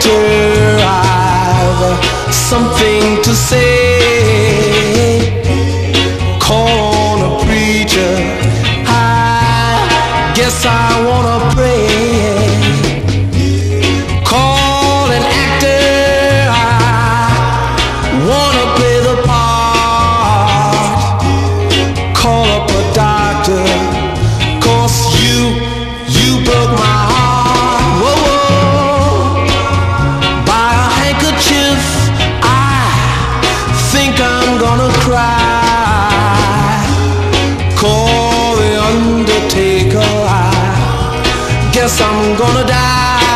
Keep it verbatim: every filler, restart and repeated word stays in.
actor, I've something to say. Call on a preacher, I guess I wanna pray. Call an actor, I wanna play the part. Call up a doctor, 'cause you, you broke my heart. Whoa, whoa. By a handkerchief, I think I'm gonna cry. Call the undertaker, I guess I'm gonna die.